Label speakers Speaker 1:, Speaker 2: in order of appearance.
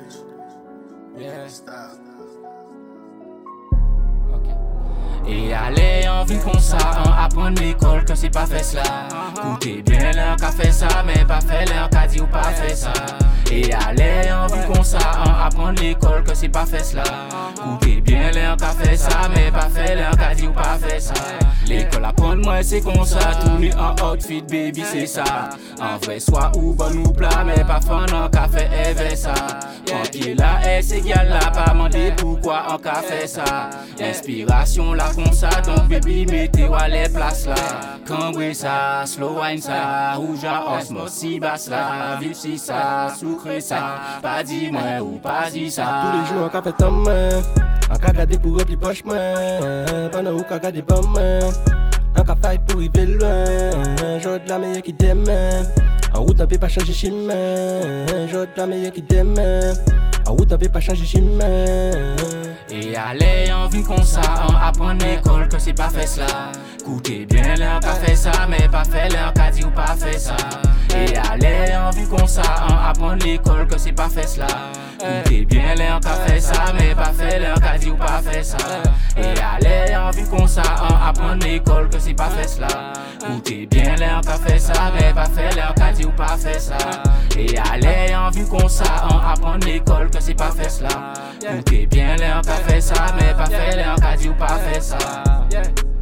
Speaker 1: Yeah. Et aller en vie comme ça, en apprendre l'école que c'est pas fait cela. Écoutez bien l'heure qu'a fait ça, mais pas fait l'heure qu'a dit ou pas fait ça. Et aller en vie comme ça, en apprendre l'école que c'est pas fait cela. Écoutez bien l'heure qu'a fait ça, mais pas fait l'heure qu'a dit ou pas fait ça. L'école apprendre moi c'est comme ça, tourner en outfit baby c'est ça. En vrai soit ou bon ou plat, mais pas fun en café et ça. En pied là, c'est égal là, pas demander pourquoi en café ça. Inspiration là comme ça, donc baby mettez à les places là. Cambré ça, slow wine ça, rouge à osmos si basse là. Vif si ça, sucré ça, pas dit moi ou pas dit ça.
Speaker 2: Tous les jours en café ta main, en cagade pour remplir poche main. Pendant ou cagade pas main, en café pour arriver loin. J'ai de la meilleure qui t'aime. En route on peut pas changer chemin. J'ai de la meilleure qui t'aime. En route on peut pas changer chemin.
Speaker 1: Et aller en vie comme ça, en apprendre l'école que c'est pas fait cela. Écoutez bien l'heure qu'a fait ça, mais pas fait l'heure qu'a dit ou pas fait ça. Et aller en vie comme ça, en apprendre l'école que c'est pas fait cela. Écoutez bien l'heure qu'a fait ça, mais pas fait l'heure qu'a dit ou pas fait ça. Et aller en vie comme ça, en apprendre l'école que c'est pas fait cela. Écoutez bien l'heure qu'a fait ça, mais pas fait l'heure qu'a dit ou pas fait ça. Et aller en vie comme ça, en apprendre l'école que c'est pas fait cela. Écoutez bien l'heure qu'a fait ça, mais pas fait l'heure qu'a dit ou pas fait ça.